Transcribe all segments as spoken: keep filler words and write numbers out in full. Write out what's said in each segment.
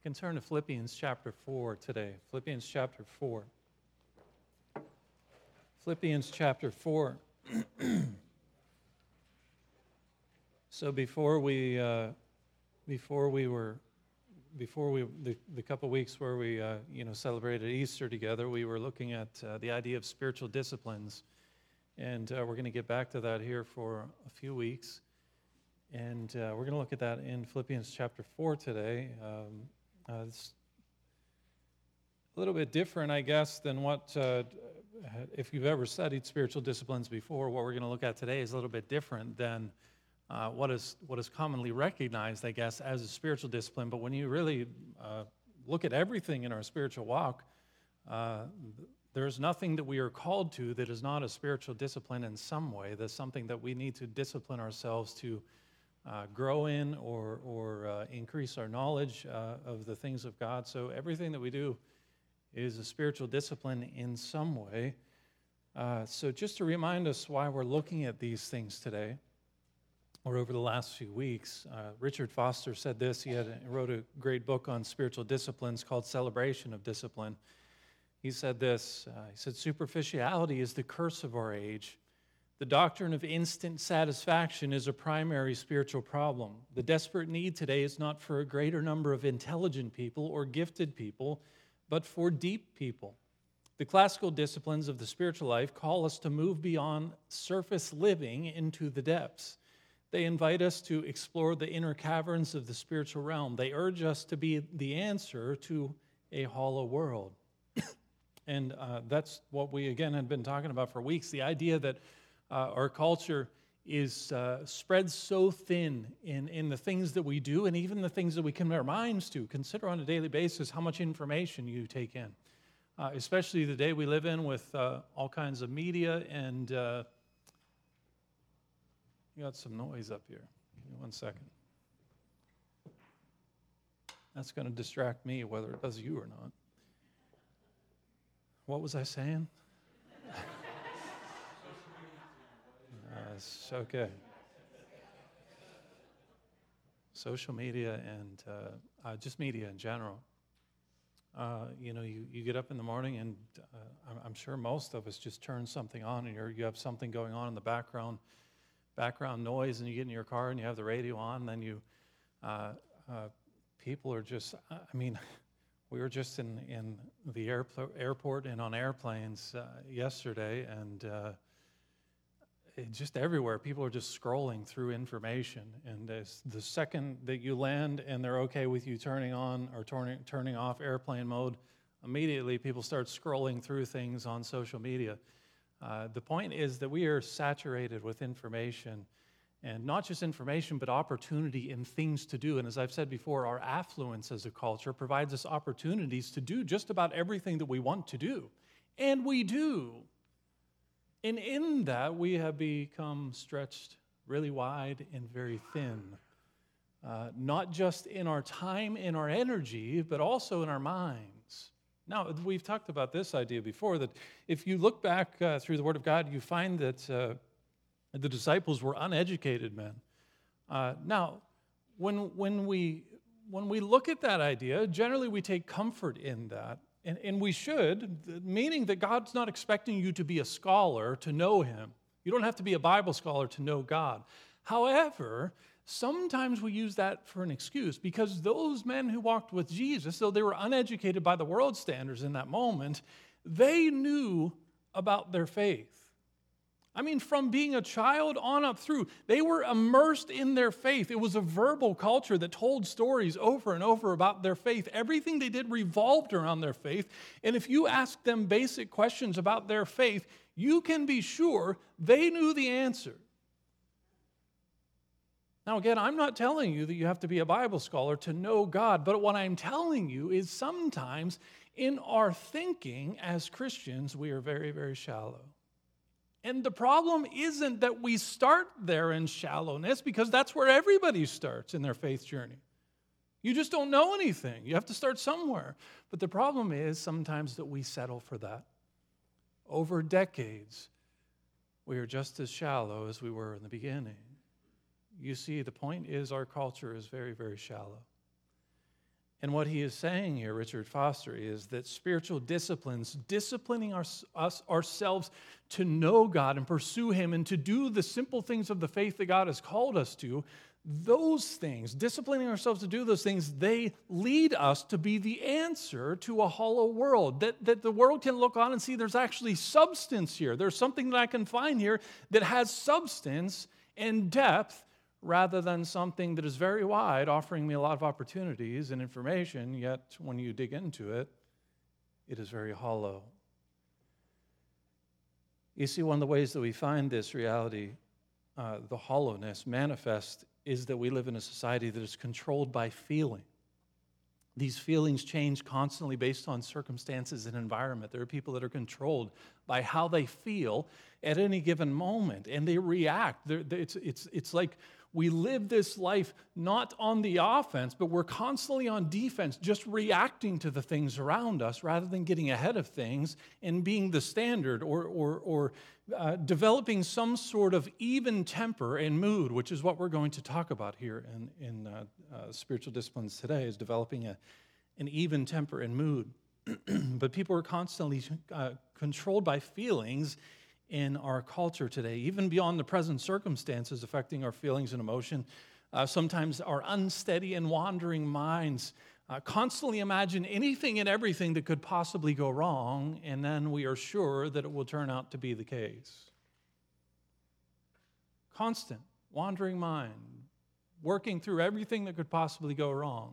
can turn to Philippians chapter four today. Philippians chapter four. Philippians chapter four. So before we, uh, before we were, before we, the, the couple weeks where we, uh, you know, celebrated Easter together, we were looking at uh, the idea of spiritual disciplines, and uh, we're going to get back to that here for a few weeks, and uh, we're going to look at that in Philippians chapter four today. Um, uh, it's a little bit different, I guess, than what, uh, if you've ever studied spiritual disciplines before, what we're going to look at today is a little bit different than Uh, what is what is commonly recognized, I guess, as a spiritual discipline. But when you really uh, look at everything in our spiritual walk, uh, there's nothing that we are called to that is not a spiritual discipline in some way. There's something that we need to discipline ourselves to uh, grow in or, or uh, increase our knowledge uh, of the things of God. So everything that we do is a spiritual discipline in some way. Uh, so just to remind us why we're looking at these things today, or over the last few weeks, uh, Richard Foster said this. He had he wrote a great book on spiritual disciplines called Celebration of Discipline. He said this, uh, he said, "Superficiality is the curse of our age. The doctrine of instant satisfaction is a primary spiritual problem. The desperate need today is not for a greater number of intelligent people or gifted people, but for deep people. The classical disciplines of the spiritual life call us to move beyond surface living into the depths. They invite us to explore the inner caverns of the spiritual realm. They urge us to be the answer to a hollow world." And uh, that's what we, again, had been talking about for weeks, the idea that uh, our culture is uh, spread so thin in, in the things that we do and even the things that we commit our minds to. Consider on a daily basis how much information you take in, uh, especially the day we live in with uh, all kinds of media and uh, You got some noise up here. Give me one second. That's going to distract me, whether it does you or not. What was I saying? uh, it's okay. Social media and uh, uh, just media in general. Uh, you know, you, you get up in the morning and uh, I'm, I'm sure most of us just turn something on and you're, you have something going on in the background. background noise, and you get in your car and you have the radio on, and then you, uh, uh, people are just, I mean, we were just in, in the airpl- airport and on airplanes uh, yesterday, and uh, it just everywhere, people are just scrolling through information, and as the second that you land and they're okay with you turning on or turning, turning off airplane mode, immediately people start scrolling through things on social media. Uh, the point is that we are saturated with information, and not just information, but opportunity and things to do. And as I've said before, our affluence as a culture provides us opportunities to do just about everything that we want to do. And we do. And in that, we have become stretched really wide and very thin. Uh, not just in our time and our energy, but also in our minds. Now, we've talked about this idea before, that if you look back uh, through the Word of God, you find that uh, the disciples were uneducated men. Uh, now, when when we when we look at that idea, generally we take comfort in that, and, and we should, meaning that God's not expecting you to be a scholar to know Him. You don't have to be a Bible scholar to know God. However, sometimes we use that for an excuse, because those men who walked with Jesus, though they were uneducated by the world standards in that moment, they knew about their faith. I mean, from being a child on up through, they were immersed in their faith. It was a verbal culture that told stories over and over about their faith. Everything they did revolved around their faith. And if you ask them basic questions about their faith, you can be sure they knew the answer. Now, again, I'm not telling you that you have to be a Bible scholar to know God, but what I'm telling you is sometimes in our thinking as Christians, we are very, very shallow. And the problem isn't that we start there in shallowness, because that's where everybody starts in their faith journey. You just don't know anything. You have to start somewhere. But the problem is sometimes that we settle for that. Over decades, we are just as shallow as we were in the beginning. You see, the point is our culture is very, very shallow. And what he is saying here, Richard Foster, is that spiritual disciplines, disciplining our, us ourselves to know God and pursue him and to do the simple things of the faith that God has called us to, those things, disciplining ourselves to do those things, they lead us to be the answer to a hollow world. That, that the world can look on and see there's actually substance here. There's something that I can find here that has substance and depth, rather than something that is very wide, offering me a lot of opportunities and information, yet when you dig into it, it is very hollow. You see, one of the ways that we find this reality, uh, the hollowness, manifest, is that we live in a society that is controlled by feeling. These feelings change constantly based on circumstances and environment. There are people that are controlled by how they feel at any given moment, and they react. They're, they're, it's, it's, it's like we live this life not on the offense, but we're constantly on defense, just reacting to the things around us rather than getting ahead of things and being the standard or, or, or uh, developing some sort of even temper and mood, which is what we're going to talk about here in, in uh, uh, spiritual disciplines today, is developing a, an even temper and mood. But people are constantly uh, controlled by feelings in our culture today, even beyond the present circumstances affecting our feelings and emotion. Uh, sometimes our unsteady and wandering minds uh, constantly imagine anything and everything that could possibly go wrong, and then we are sure that it will turn out to be the case. Constant, wandering mind, working through everything that could possibly go wrong.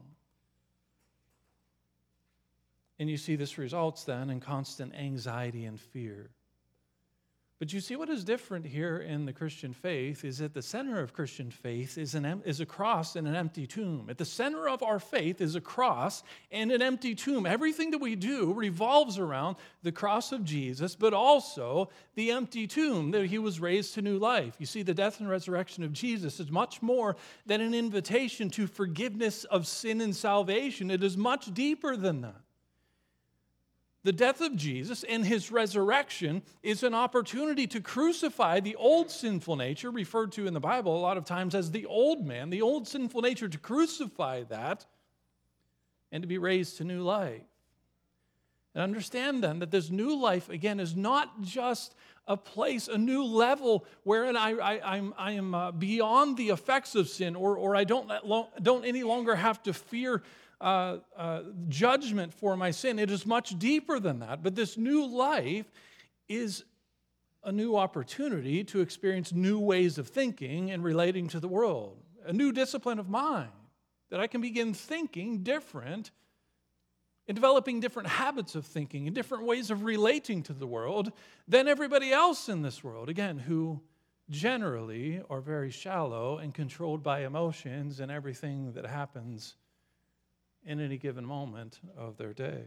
And you see this results then in constant anxiety and fear. But you see what is different here in the Christian faith is at the center of Christian faith is, an, is a cross and an empty tomb. At the center of our faith is a cross and an empty tomb. Everything that we do revolves around the cross of Jesus, but also the empty tomb, that he was raised to new life. You see, the death and resurrection of Jesus is much more than an invitation to forgiveness of sin and salvation. It is much deeper than that. The death of Jesus and his resurrection is an opportunity to crucify the old sinful nature, referred to in the Bible a lot of times as the old man, the old sinful nature, to crucify that and to be raised to new life. And understand then that this new life, again, is not just a place, a new level wherein I, I, I'm, I am uh, beyond the effects of sin, or, or I don't, don't any longer have to fear Uh, uh, judgment for my sin. It is much deeper than that. But this new life is a new opportunity to experience new ways of thinking and relating to the world. A new discipline of mind, that I can begin thinking different and developing different habits of thinking and different ways of relating to the world than everybody else in this world. Again, who generally are very shallow and controlled by emotions and everything that happens in any given moment of their day.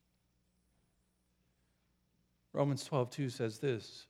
Romans twelve two says this.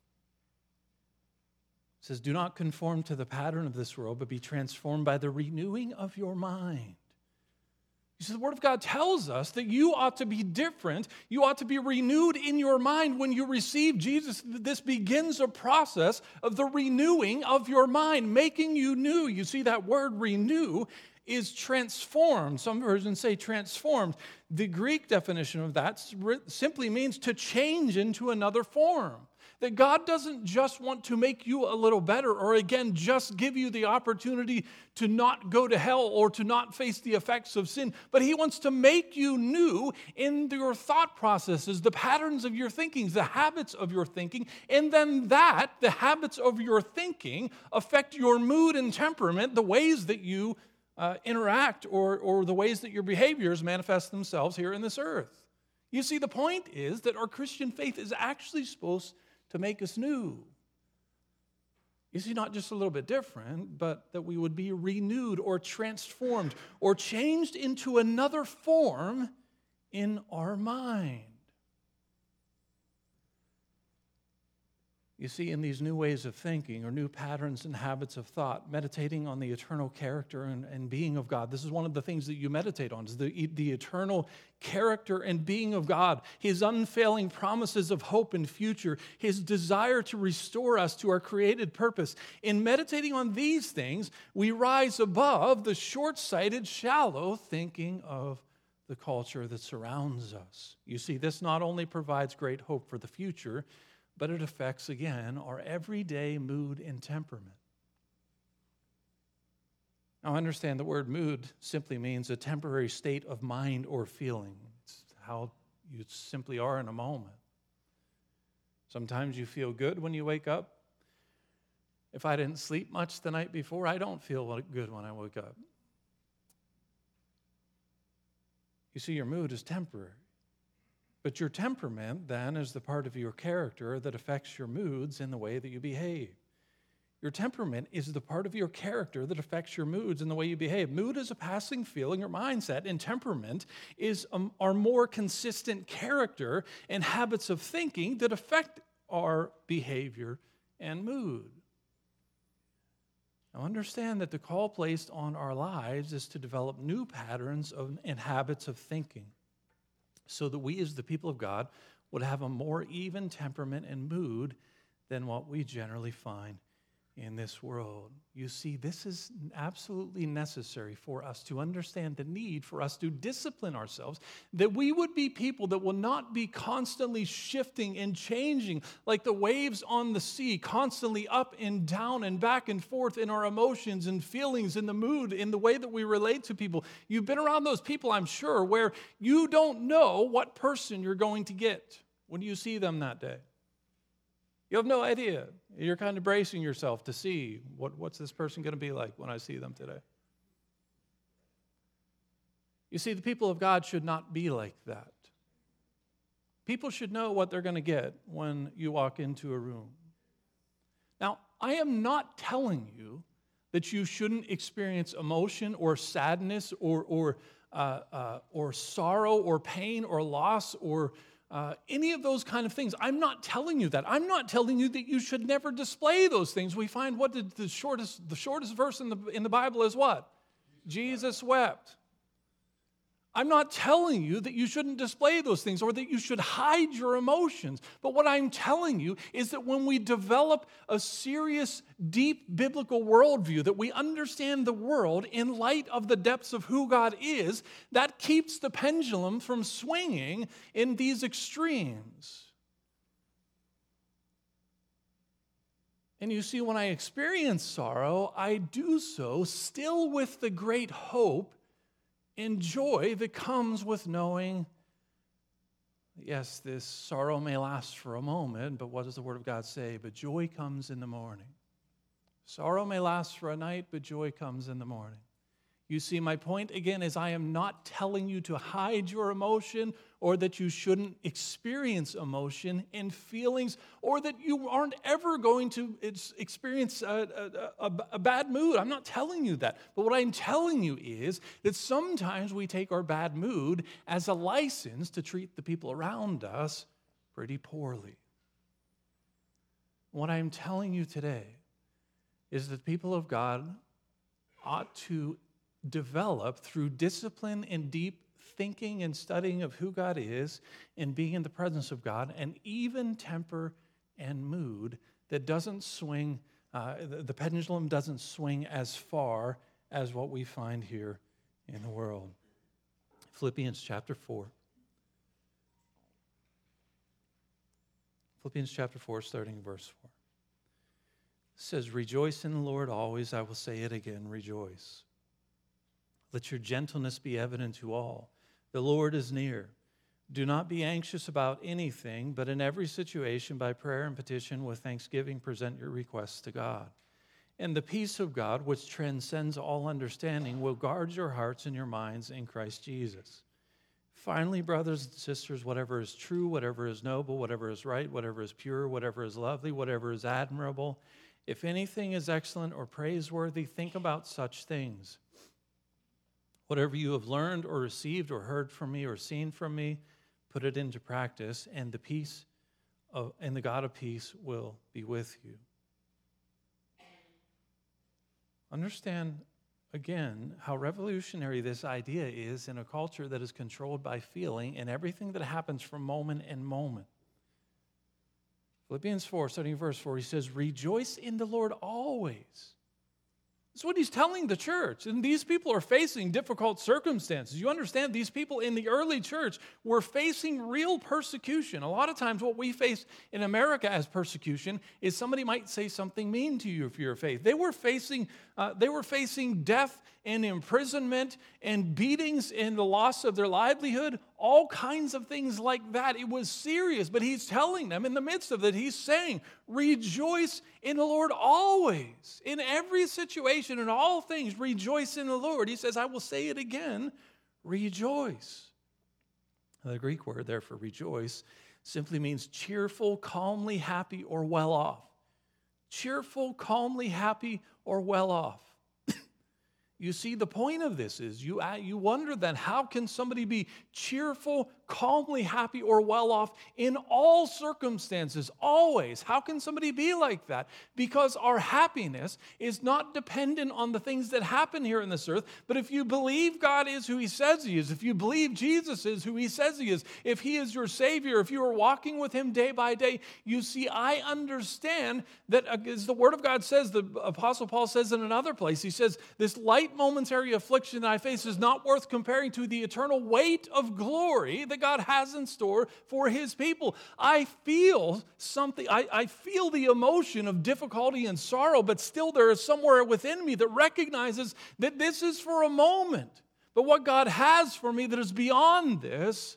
It says, "Do not conform to the pattern of this world, but be transformed by the renewing of your mind." You see, the Word of God tells us that you ought to be different. You ought to be renewed in your mind when you receive Jesus. This begins a process of the renewing of your mind, making you new. You see, that word renew is transformed. Some versions say transformed. The Greek definition of that simply means to change into another form. That God doesn't just want to make you a little better, or again, just give you the opportunity to not go to hell or to not face the effects of sin, but he wants to make you new in your thought processes, the patterns of your thinking, the habits of your thinking, and then that, the habits of your thinking, affect your mood and temperament, the ways that you Uh, interact or, or the ways that your behaviors manifest themselves here in this earth. You see, the point is that our Christian faith is actually supposed to make us new. You see, not just a little bit different, but that we would be renewed or transformed or changed into another form in our mind. You see, in these new ways of thinking or new patterns and habits of thought, meditating on the eternal character and, and being of God, this is one of the things that you meditate on, is the, the eternal character and being of God, His unfailing promises of hope and future, His desire to restore us to our created purpose. In meditating on these things, we rise above the short-sighted, shallow thinking of the culture that surrounds us. You see, this not only provides great hope for the future, but it affects, again, our everyday mood and temperament. Now, understand the word mood simply means a temporary state of mind or feeling. It's how you simply are in a moment. Sometimes you feel good when you wake up. If I didn't sleep much the night before, I don't feel good when I wake up. You see, your mood is temporary. But your temperament, then, is the part of your character that affects your moods in the way that you behave. Your temperament is the part of your character that affects your moods in the way you behave. Mood is a passing feeling or mindset, and temperament is um, our more consistent character and habits of thinking that affect our behavior and mood. Now, understand that the call placed on our lives is to develop new patterns of, and habits of thinking, so that we as the people of God would have a more even temperament and mood than what we generally find in this world. You see, this is absolutely necessary for us to understand the need for us to discipline ourselves, that we would be people that will not be constantly shifting and changing like the waves on the sea, constantly up and down and back and forth in our emotions and feelings, in the mood, in the way that we relate to people. You've been around those people, I'm sure, where you don't know what person you're going to get when you see them that day. You have no idea. You're kind of bracing yourself to see what, what's this person going to be like when I see them today. You see, the people of God should not be like that. People should know what they're going to get when you walk into a room. Now, I am not telling you that you shouldn't experience emotion or sadness or, or, uh, uh, or sorrow or pain or loss or Uh, any of those kind of things. I'm not telling you that. I'm not telling you that you should never display those things. We find what did the shortest the shortest verse in the in the Bible is what? Jesus wept. I'm not telling you that you shouldn't display those things or that you should hide your emotions. But what I'm telling you is that when we develop a serious, deep biblical worldview, that we understand the world in light of the depths of who God is, that keeps the pendulum from swinging in these extremes. And you see, when I experience sorrow, I do so still with the great hope and joy that comes with knowing, yes, this sorrow may last for a moment, but what does the Word of God say? But joy comes in the morning. Sorrow may last for a night, but joy comes in the morning. You see, my point again is I am not telling you to hide your emotion or that you shouldn't experience emotion and feelings or that you aren't ever going to experience a, a, a, a bad mood. I'm not telling you that. But what I'm telling you is that sometimes we take our bad mood as a license to treat the people around us pretty poorly. What I'm telling you today is that people of God ought to develop through discipline and deep thinking and studying of who God is and being in the presence of God, an even temper and mood that doesn't swing, uh, the, the pendulum doesn't swing as far as what we find here in the world. Philippians chapter four. Philippians chapter four, starting in verse four. It says, "Rejoice in the Lord always. I will say it again, rejoice. Let your gentleness be evident to all. The Lord is near. Do not be anxious about anything, but in every situation, by prayer and petition, with thanksgiving, present your requests to God. And the peace of God, which transcends all understanding, will guard your hearts and your minds in Christ Jesus. Finally, brothers and sisters, whatever is true, whatever is noble, whatever is right, whatever is pure, whatever is lovely, whatever is admirable, if anything is excellent or praiseworthy, think about such things. Whatever you have learned or received or heard from me or seen from me, put it into practice, and the peace of, and the God of peace will be with you. Understand, again, how revolutionary this idea is in a culture that is controlled by feeling and everything that happens from moment and moment. Philippians four, starting in verse four, he says, rejoice in the Lord always. That's what he's telling the church. And these people are facing difficult circumstances. You understand, these people in the early church were facing real persecution. A lot of times what we face in America as persecution is somebody might say something mean to you for your faith. They were facing, uh, they were facing death and imprisonment and beatings and the loss of their livelihood, all kinds of things like that. It was serious, but he's telling them in the midst of it, he's saying, rejoice in the Lord always. In every situation, in all things, rejoice in the Lord. He says, I will say it again, rejoice. The Greek word there for rejoice simply means cheerful, calmly happy, or well off. Cheerful, calmly happy, or well off. You see, the point of this is you, you wonder then, how can somebody be cheerful, calmly happy, or well off in all circumstances, always? How can somebody be like that? Because our happiness is not dependent on the things that happen here in this earth, but if you believe God is who he says he is, if you believe Jesus is who he says he is, if he is your Savior, if you are walking with him day by day, you see, I understand that, as the Word of God says, the Apostle Paul says in another place, he says, this light momentary affliction that I face is not worth comparing to the eternal weight of glory that God has in store for his people. I feel something, I, I feel the emotion of difficulty and sorrow, but still there is somewhere within me that recognizes that this is for a moment. But what God has for me that is beyond this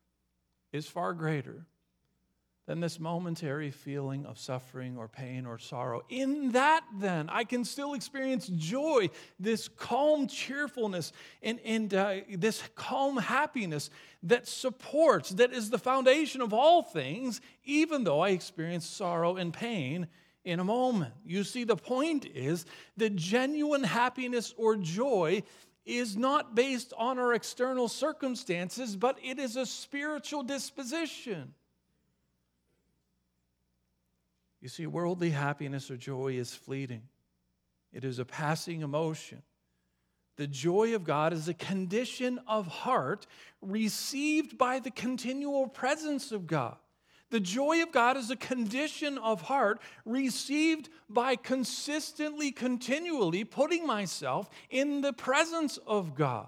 is far greater than this momentary feeling of suffering or pain or sorrow. In that, then, I can still experience joy, this calm cheerfulness, and, and uh, this calm happiness that supports, that is the foundation of all things, even though I experience sorrow and pain in a moment. You see, the point is that genuine happiness or joy is not based on our external circumstances, but it is a spiritual disposition. You see, worldly happiness or joy is fleeting. It is a passing emotion. The joy of God is a condition of heart received by the continual presence of God. The joy of God is a condition of heart received by consistently, continually putting myself in the presence of God.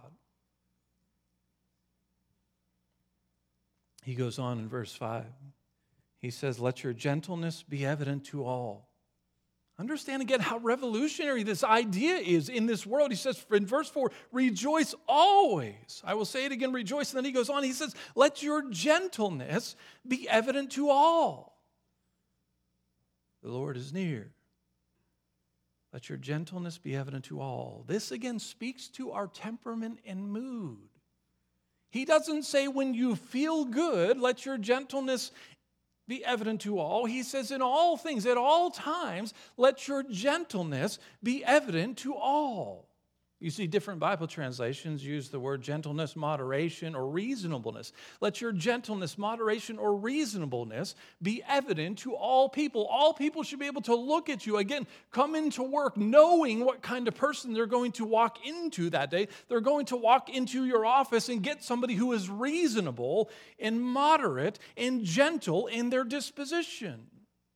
He goes on in verse five. He says, let your gentleness be evident to all. Understand again how revolutionary this idea is in this world. He says in verse four, rejoice always. I will say it again, rejoice. And then he goes on, he says, let your gentleness be evident to all. The Lord is near. Let your gentleness be evident to all. This again speaks to our temperament and mood. He doesn't say when you feel good, let your gentleness be evident to all. He says in all things, at all times, let your gentleness be evident to all. You see, different Bible translations use the word gentleness, moderation, or reasonableness. Let your gentleness, moderation, or reasonableness be evident to all people. All people should be able to look at you, again, come into work knowing what kind of person they're going to walk into that day. They're going to walk into your office and get somebody who is reasonable and moderate and gentle in their disposition.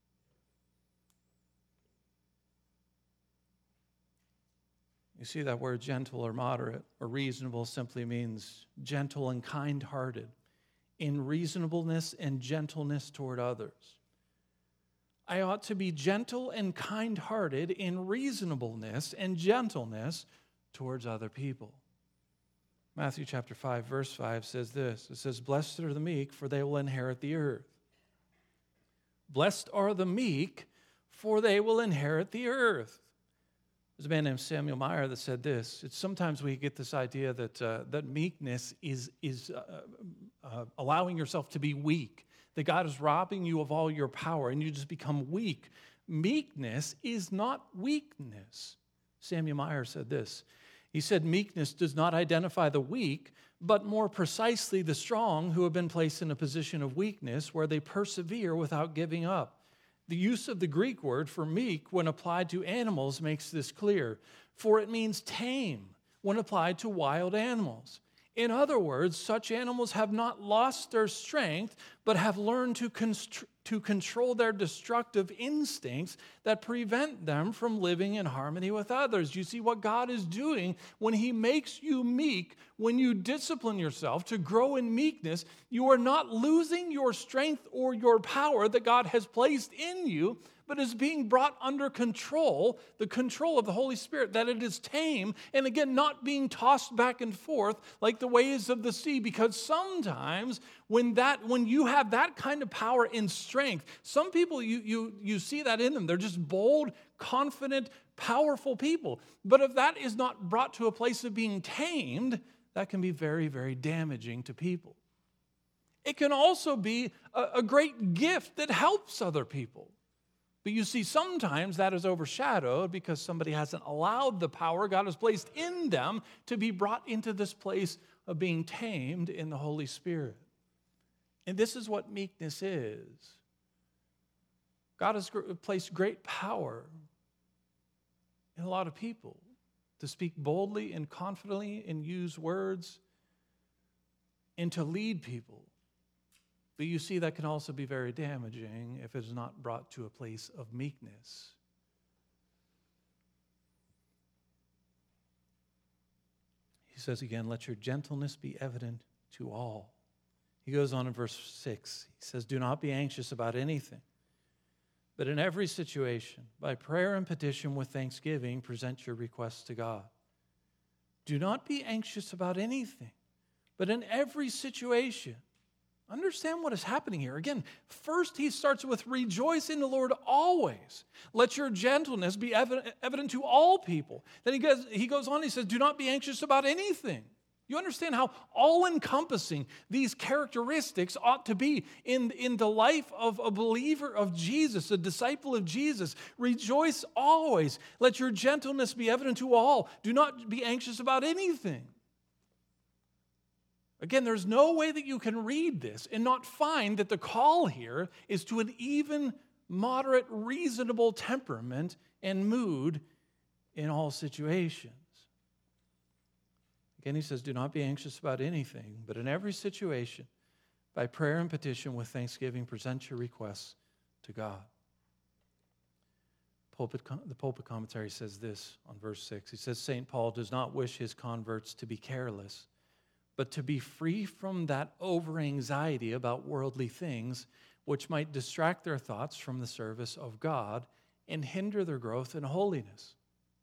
You see, that word gentle or moderate or reasonable simply means gentle and kind-hearted, in reasonableness and gentleness toward others. I ought to be gentle and kind-hearted in reasonableness and gentleness towards other people. Matthew chapter five, verse five says this. It says, blessed are the meek, for they will inherit the earth. Blessed are the meek, for they will inherit the earth. There's a man named Samuel Meyer that said this. It's sometimes we get this idea that uh, that meekness is, is uh, uh, allowing yourself to be weak, that God is robbing you of all your power and you just become weak. Meekness is not weakness. Samuel Meyer said this. He said meekness does not identify the weak, but more precisely the strong who have been placed in a position of weakness where they persevere without giving up. The use of the Greek word for meek when applied to animals makes this clear, for it means tame when applied to wild animals. In other words, such animals have not lost their strength, but have learned to, const- to control their destructive instincts that prevent them from living in harmony with others. You see what God is doing when He makes you meek, when you discipline yourself to grow in meekness, you are not losing your strength or your power that God has placed in you, but is being brought under control, the control of the Holy Spirit, that it is tame, and again, not being tossed back and forth like the waves of the sea, because sometimes when that when you have that kind of power and strength, some people, you, you, you see that in them. They're just bold, confident, powerful people. But if that is not brought to a place of being tamed, that can be very, very damaging to people. It can also be a, a great gift that helps other people. But you see, sometimes that is overshadowed because somebody hasn't allowed the power God has placed in them to be brought into this place of being tamed in the Holy Spirit. And this is what meekness is. God has placed great power in a lot of people to speak boldly and confidently and use words and to lead people. But you see, that can also be very damaging if it is not brought to a place of meekness. He says again, let your gentleness be evident to all. He goes on in verse six. He says, do not be anxious about anything, but in every situation, by prayer and petition with thanksgiving, present your requests to God. Do not be anxious about anything, but in every situation, understand what is happening here. Again, first he starts with rejoice in the Lord always. Let your gentleness be evident, evident to all people. Then he goes, he goes on, he says, do not be anxious about anything. You understand how all-encompassing these characteristics ought to be in, in the life of a believer of Jesus, a disciple of Jesus. Rejoice always. Let your gentleness be evident to all. Do not be anxious about anything. Again, there's no way that you can read this and not find that the call here is to an even, moderate, reasonable temperament and mood in all situations. Again, he says, do not be anxious about anything, but in every situation, by prayer and petition with thanksgiving, present your requests to God. Pulpit, the pulpit commentary says this on verse six. He says, Saint Paul does not wish his converts to be careless, but to be free from that over-anxiety about worldly things, which might distract their thoughts from the service of God and hinder their growth in holiness.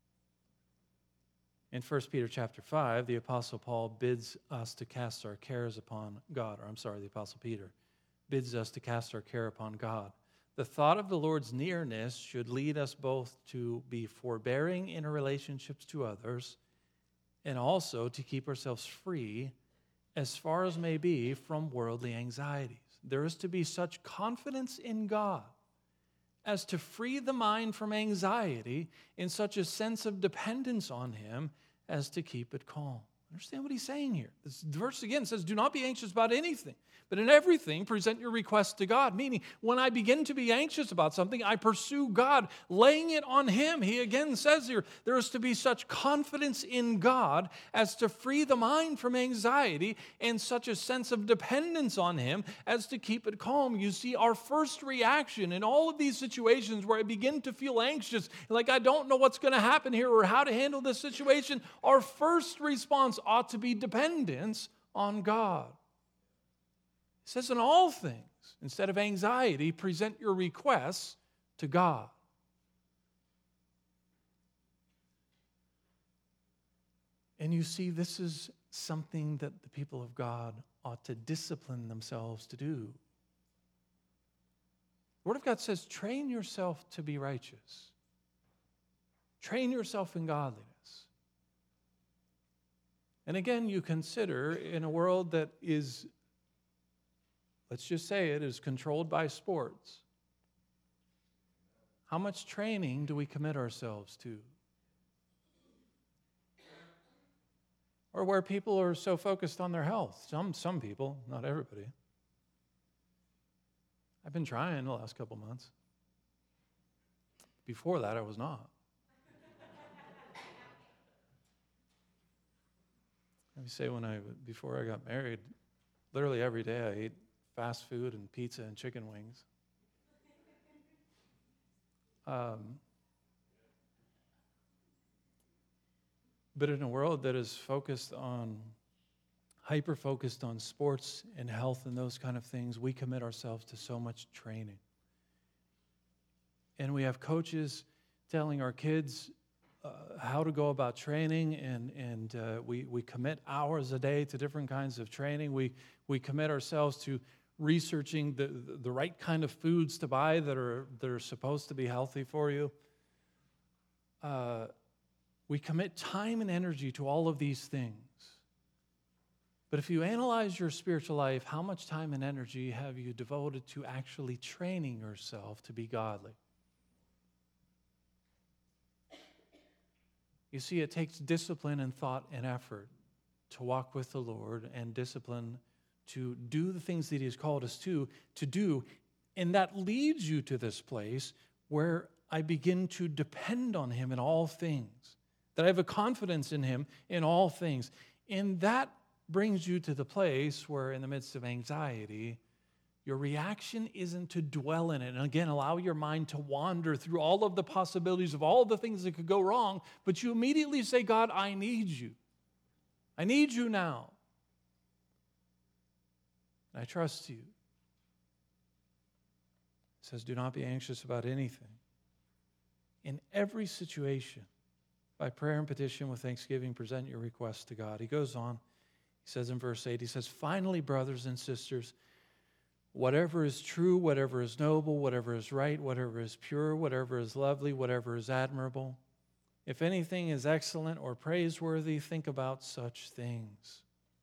In First Peter chapter five, the Apostle Paul bids us to cast our cares upon God, or I'm sorry, the Apostle Peter bids us to cast our care upon God. The thought of the Lord's nearness should lead us both to be forbearing in our relationships to others and also to keep ourselves free as far as may be from worldly anxieties. There is to be such confidence in God as to free the mind from anxiety in such a sense of dependence on Him as to keep it calm. Understand what he's saying here. This verse again says, do not be anxious about anything, but in everything present your requests to God. Meaning, when I begin to be anxious about something, I pursue God, laying it on Him. He again says here, there is to be such confidence in God as to free the mind from anxiety and such a sense of dependence on Him as to keep it calm. You see, our first reaction in all of these situations where I begin to feel anxious, like I don't know what's going to happen here or how to handle this situation, our first response ought to be dependence on God. It says in all things, instead of anxiety, present your requests to God. And you see, this is something that the people of God ought to discipline themselves to do. The Word of God says, train yourself to be righteous. Train yourself in godliness. And again, you consider in a world that is, let's just say it, is controlled by sports. How much training do we commit ourselves to? or where people are so focused on their health. Some, some people, not everybody. I've been trying the last couple months. Before that, I was not. Let me say, when I before I got married, literally every day I ate fast food and pizza and chicken wings. Um, but in a world that is focused on, hyper-focused on sports and health and those kind of things, we commit ourselves to so much training. And we have coaches telling our kids uh, how to go about training, and, and uh, we, we commit hours a day to different kinds of training. We, we commit ourselves to researching the, the right kind of foods to buy that are, that are supposed to be healthy for you. Uh, we commit time and energy to all of these things. But if you analyze your spiritual life, how much time and energy have you devoted to actually training yourself to be godly? You see, it takes discipline and thought and effort to walk with the Lord, and discipline to do the things that He has called us to, to do. And that leads you to this place where I begin to depend on Him in all things, that I have a confidence in Him in all things. And that brings you to the place where, in the midst of anxiety, your reaction isn't to dwell in it. And again, allow your mind to wander through all of the possibilities of all the things that could go wrong, but you immediately say, God, I need you. I need you now. I trust you. It says, do not be anxious about anything. In every situation, by prayer and petition with thanksgiving, present your requests to God. He goes on. He says in verse eight, he says, finally, brothers and sisters, whatever is true, whatever is noble, whatever is right, whatever is pure, whatever is lovely, whatever is admirable, if anything is excellent or praiseworthy, think about such things.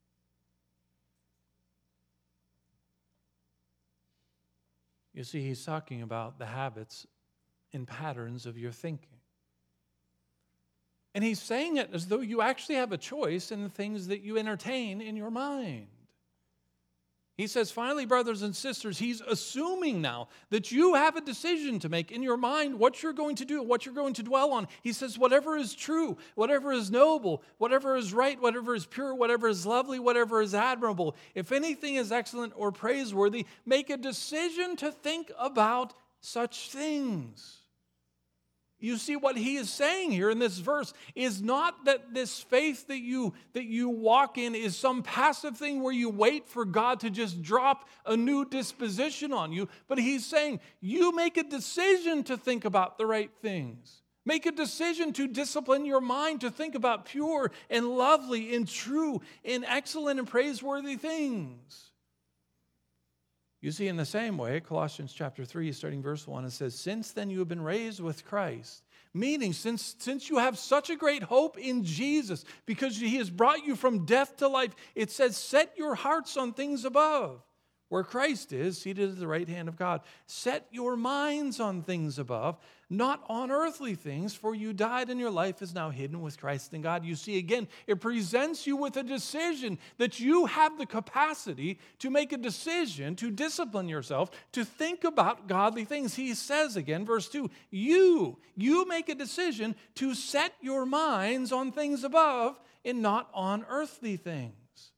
You see, he's talking about the habits and patterns of your thinking. And he's saying it as though you actually have a choice in the things that you entertain in your mind. He says, finally, brothers and sisters, he's assuming now that you have a decision to make in your mind what you're going to do, what you're going to dwell on. He says, whatever is true, whatever is noble, whatever is right, whatever is pure, whatever is lovely, whatever is admirable, if anything is excellent or praiseworthy, make a decision to think about such things. You see, what he is saying here in this verse is not that this faith that you, that you walk in is some passive thing where you wait for God to just drop a new disposition on you, but he's saying you make a decision to think about the right things. Make a decision to discipline your mind to think about pure and lovely and true and excellent and praiseworthy things. You see, in the same way, Colossians chapter three, starting verse one, it says, since then you have been raised with Christ. Meaning, since, since you have such a great hope in Jesus, because he has brought you from death to life, it says, set your hearts on things above, where Christ is, seated at the right hand of God. Set your minds on things above, not on earthly things, for you died and your life is now hidden with Christ in God. You see, again, it presents you with a decision that you have the capacity to make a decision, to discipline yourself, to think about godly things. He says again, verse two, you, you make a decision to set your minds on things above and not on earthly things.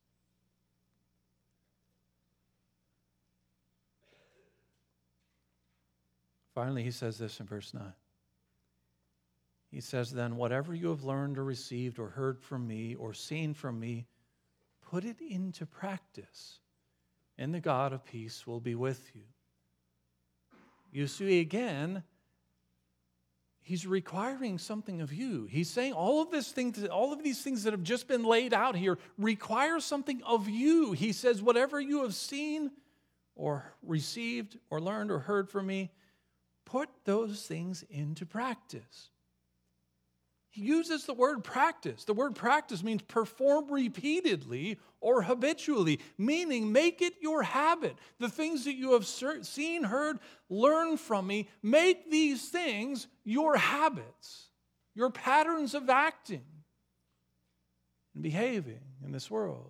Finally, he says this in verse nine. He says, then whatever you have learned or received or heard from me or seen from me, put it into practice, and the God of peace will be with you. You see, again, he's requiring something of you. He's saying all of this things, all of these things that have just been laid out here require something of you. He says, whatever you have seen or received or learned or heard from me, put those things into practice. He uses the word practice. The word practice means perform repeatedly or habitually, meaning make it your habit. The things that you have seen, heard, learned from me, make these things your habits, your patterns of acting. and behaving in this world.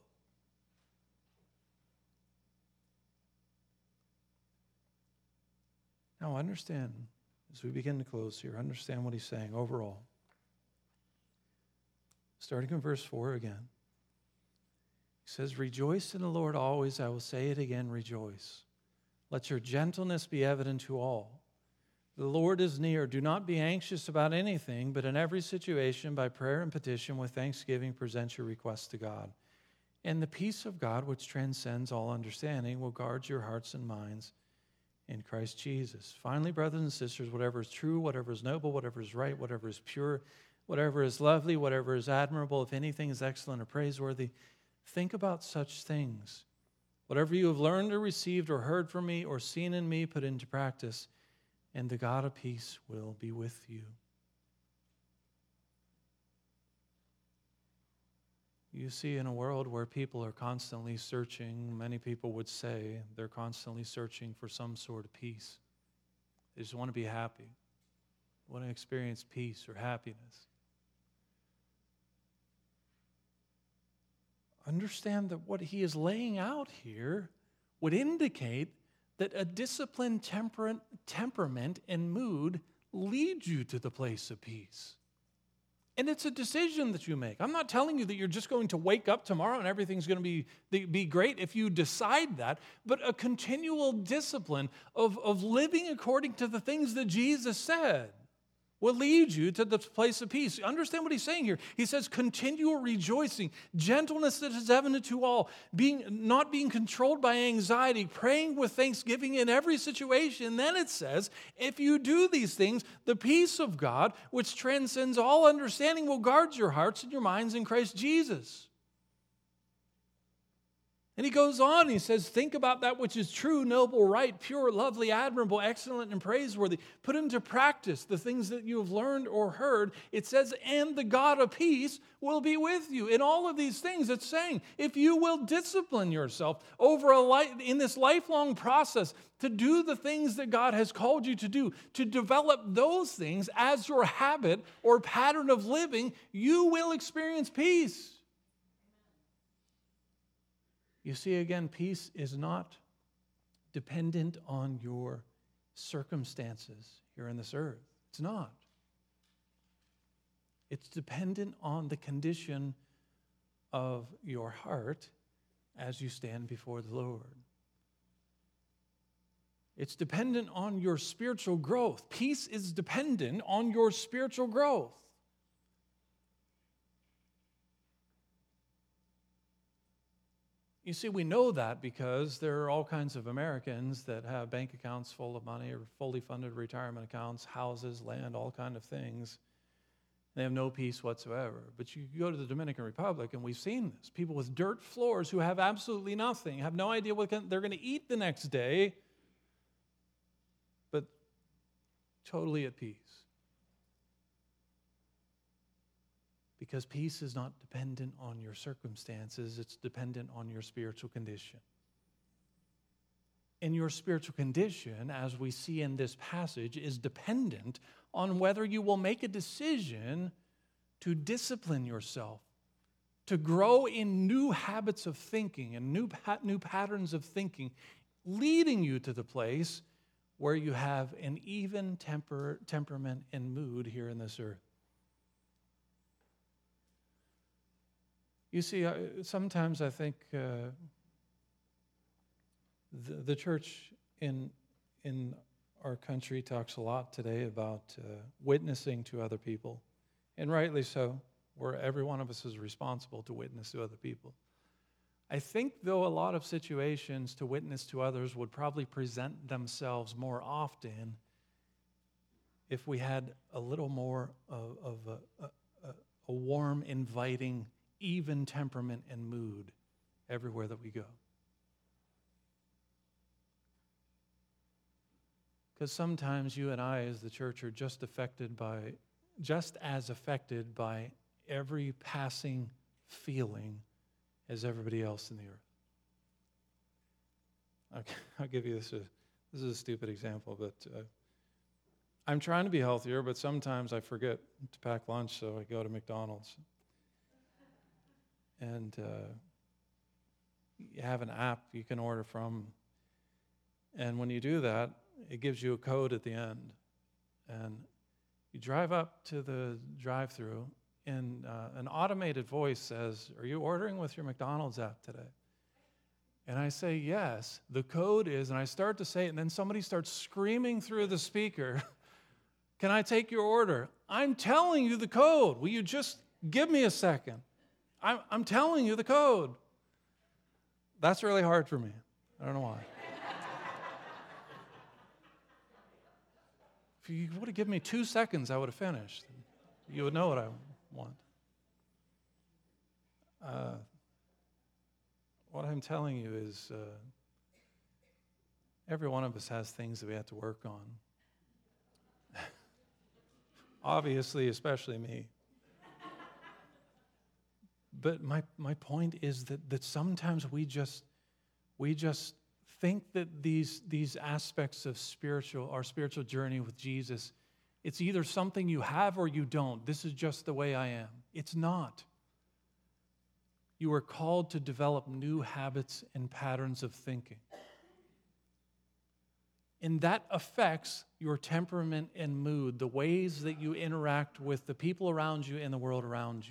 Now understand, as we begin to close here, understand what he's saying overall. Starting in verse four again. He says, rejoice in the Lord always. I will say it again, rejoice. Let your gentleness be evident to all. The Lord is near. Do not be anxious about anything, but in every situation, by prayer and petition, with thanksgiving, present your requests to God. And the peace of God, which transcends all understanding, will guard your hearts and minds in Christ Jesus. Finally, brothers and sisters, whatever is true, whatever is noble, whatever is right, whatever is pure, whatever is lovely, whatever is admirable, if anything is excellent or praiseworthy, think about such things. Whatever you have learned or received or heard from me or seen in me, put into practice, and the God of peace will be with you. You see, in a world where people are constantly searching, many people would say they're constantly searching for some sort of peace. They just want to be happy, want to experience peace or happiness. Understand that what he is laying out here would indicate that a disciplined temperament, temperament and mood lead you to the place of peace. And it's a decision that you make. I'm not telling you that you're just going to wake up tomorrow and everything's going to be, be great if you decide that, but a continual discipline of, of living according to the things that Jesus said will lead you to the place of peace. Understand what he's saying here. He says, continual rejoicing, gentleness that is evident to all, being not being controlled by anxiety, praying with thanksgiving in every situation. Then it says, if you do these things, the peace of God, which transcends all understanding, will guard your hearts and your minds in Christ Jesus. And he goes on, and he says, think about that which is true, noble, right, pure, lovely, admirable, excellent, and praiseworthy. Put into practice the things that you have learned or heard. It says, and the God of peace will be with you. In all of these things, it's saying, if you will discipline yourself over a life, in this lifelong process to do the things that God has called you to do, to develop those things as your habit or pattern of living, you will experience peace. You see, again, peace is not dependent on your circumstances here on this earth. It's not. It's dependent on the condition of your heart as you stand before the Lord. It's dependent on your spiritual growth. Peace is dependent on your spiritual growth. You see, we know that because there are all kinds of Americans that have bank accounts full of money or fully funded retirement accounts, houses, land, all kinds of things. They have no peace whatsoever. But you go to the Dominican Republic, and we've seen this. People with dirt floors who have absolutely nothing, have no idea what they're going to eat the next day, but totally at peace. Because peace is not dependent on your circumstances, it's dependent on your spiritual condition. And your spiritual condition, as we see in this passage, is dependent on whether you will make a decision to discipline yourself, to grow in new habits of thinking and new, pat- new patterns of thinking, leading you to the place where you have an even temper, temperament and mood here in this earth. You see, sometimes I think uh, the, the church in, in our country talks a lot today about uh, witnessing to other people, and rightly so, where every one of us is responsible to witness to other people. I think, though, a lot of situations to witness to others would probably present themselves more often if we had a little more of, of a, a, a warm, inviting, even temperament and mood everywhere that we go. Because sometimes you and I as the church are just affected by, just as affected by every passing feeling as everybody else in the earth. Okay, I'll give you this. A, this is a stupid example, but uh, I'm trying to be healthier, but sometimes I forget to pack lunch, so I go to McDonald's. and uh, you have an app you can order from. And when you do that, it gives you a code at the end. And you drive up to the drive-thru, and uh, an automated voice says, "Are you ordering with your McDonald's app today?" And I say, "Yes." The code is, and I start to say it, and then somebody starts screaming through the speaker, "Can I take your order?" I'm telling you the code. Will you just give me a second? I'm, I'm telling you the code. That's really hard for me. I don't know why. If you would have given me two seconds, I would have finished. You would know what I want. Uh, what I'm telling you is uh, every one of us has things that we have to work on. Obviously, especially me. But my, my point is that, that sometimes we just we just think that these, these aspects of spiritual, our spiritual journey with Jesus, it's either something you have or you don't. This is just the way I am. It's not. You are called to develop new habits and patterns of thinking. And that affects your temperament and mood, the ways that you interact with the people around you and the world around you.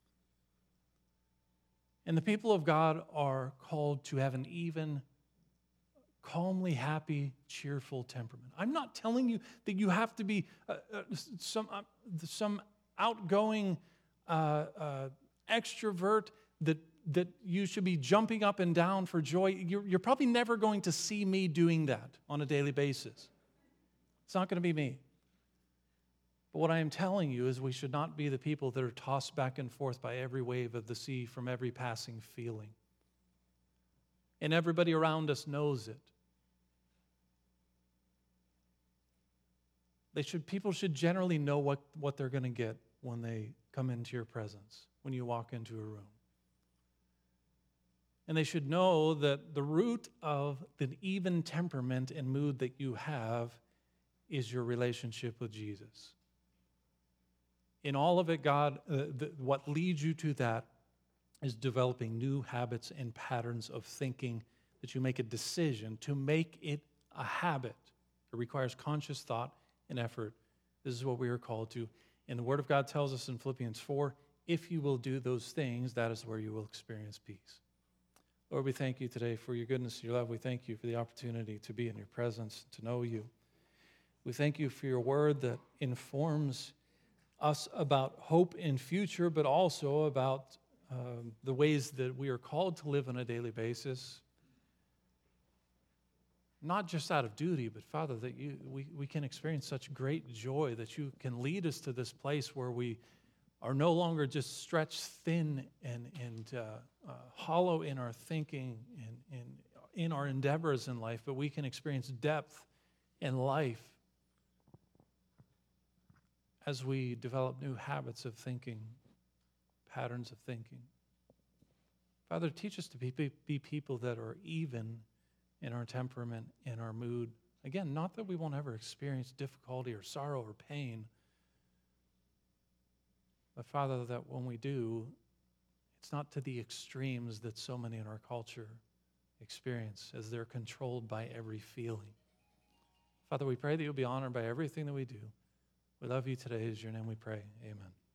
And the people of God are called to have an even, calmly happy, cheerful temperament. I'm not telling you that you have to be uh, uh, some, uh, some outgoing uh, uh, extrovert that, that you should be jumping up and down for joy. You're, you're probably never going to see me doing that on a daily basis. It's not going to be me. But what I am telling you is we should not be the people that are tossed back and forth by every wave of the sea from every passing feeling. And everybody around us knows it. They should, people should generally know what, what they're going to get when they come into your presence, when you walk into a room. And they should know that the root of the even temperament and mood that you have is your relationship with Jesus. In all of it, God, uh, the, what leads you to that is developing new habits and patterns of thinking that you make a decision to make it a habit. It requires conscious thought and effort. This is what we are called to. And the Word of God tells us in Philippians four, if you will do those things, that is where you will experience peace. Lord, we thank you today for your goodness, your love. We thank you for the opportunity to be in your presence, to know you. We thank you for your word that informs us about hope in future, but also about um, the ways that we are called to live on a daily basis. Not just out of duty, but Father, that you we, we can experience such great joy that you can lead us to this place where we are no longer just stretched thin and, and uh, uh, hollow in our thinking and, and in our endeavors in life, but we can experience depth in life as we develop new habits of thinking, patterns of thinking. Father, teach us to be, be, be people that are even in our temperament, in our mood. Again, not that we won't ever experience difficulty or sorrow or pain, but Father, that when we do, it's not to the extremes that so many in our culture experience as they're controlled by every feeling. Father, we pray that you'll be honored by everything that we do. We love you today. In your name we pray. Amen.